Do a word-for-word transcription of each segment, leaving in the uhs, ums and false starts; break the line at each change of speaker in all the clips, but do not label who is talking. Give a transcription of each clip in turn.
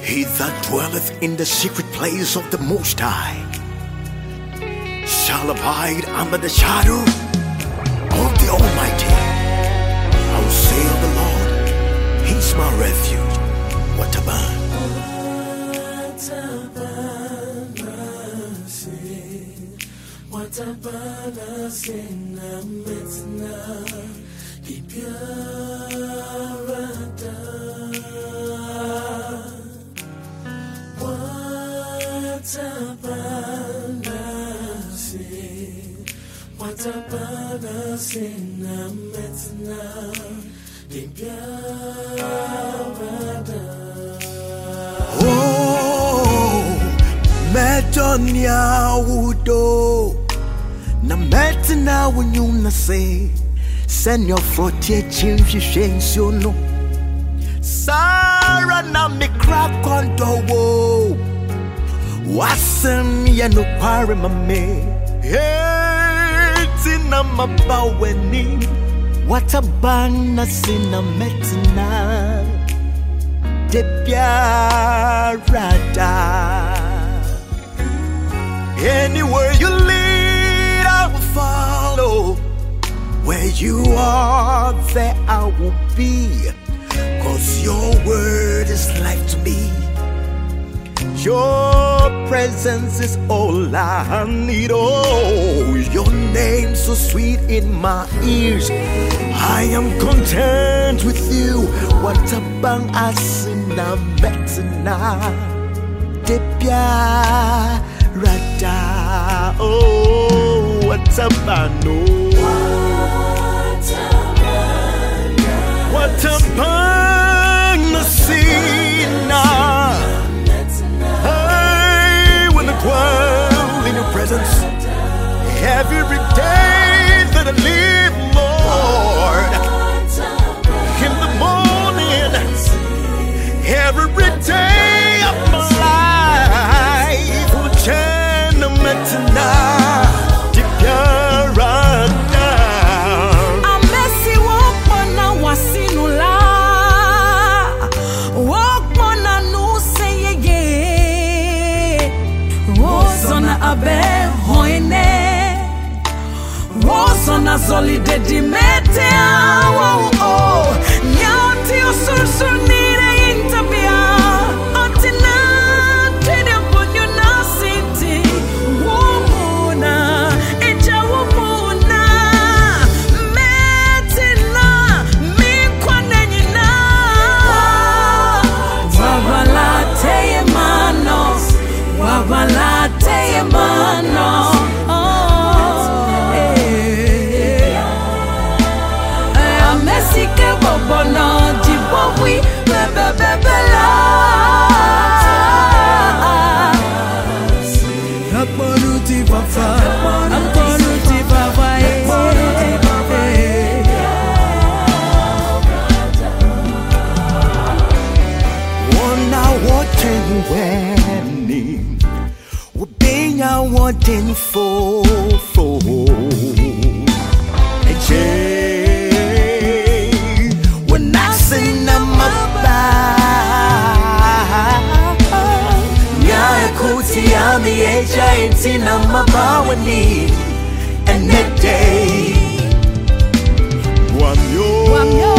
He that dwelleth in the secret place of the Most High shall abide under the shadow of the Almighty. I will say of the Lord, He's my refuge. What a man. What a What a sin, I'm Oh, Metonia Wudo, na Metna when you na say, send your forty change you no. Sarah na me crack on the wall. Wasn't ya no paramame? Hey, Tina Mabaweni. What a bana sina metna. Depiarada. Anywhere you lead, I will follow. Where you are, there I will be. Cause your word is life to me. Your presence is all I need. Oh, your name so sweet in my ears. I am content with you. What a bang asina metna depia rada. Oh, what a bang. What a bang asina. Dwell in your presence every day that I live, Lord. In the morning, every day of my life, will change metna dipyarada.
A messy walk mana wasinula, walk mana no say ye. Wosona abe hoine, Wosona solide di mete oh oh, nyati usursu nire intabia, atina tene ponyo na city, womuna, eja womuna, metina mikwane nyina, wabala teye manos, wabala. Mano, oh, eh, eh, a Messi que bobono, Jibowi, bebe bebe la. Akbonuti papa, akbonuti papa, akbonuti papa.
One hour watching when. I want in for for a J when I sing I'm about Nya kuti ami eja intina mabawani and that day Wamyo Wamyo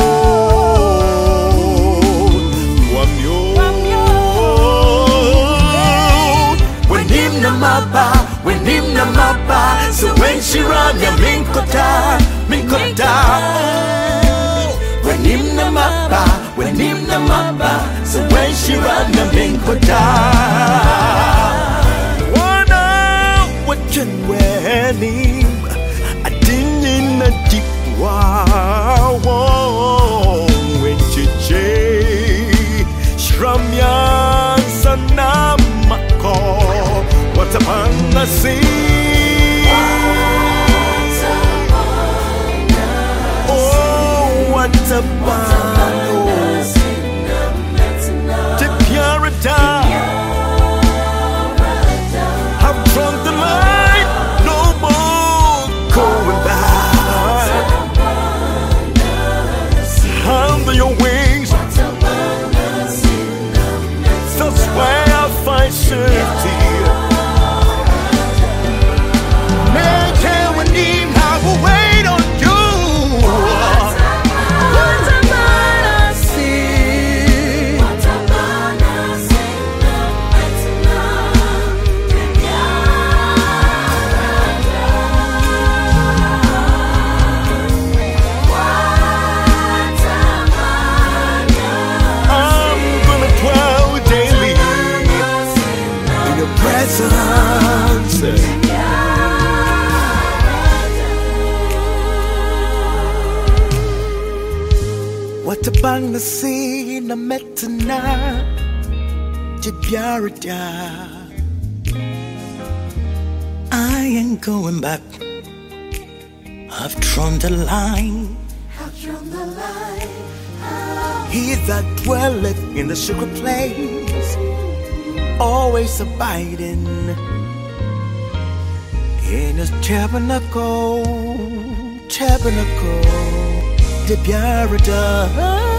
when him na mapa, so when she run ya minkota, minkota. When him na mapa, when him na mapa, so when she run ya minkota. Wana watchin wenim, I didn't in a deep wow. When she jay, shramya sanamako. What a man I see. Oh, what a man. To purity. I've drunk the light. No more going back. Under your wings. So What about the sea na metana Jibyarada? I ain't going back. I've drawn the line.
I've drawn the line.
He that dwelleth in the secret place, always abiding in his tabernacle, tabernacle, the Biarada.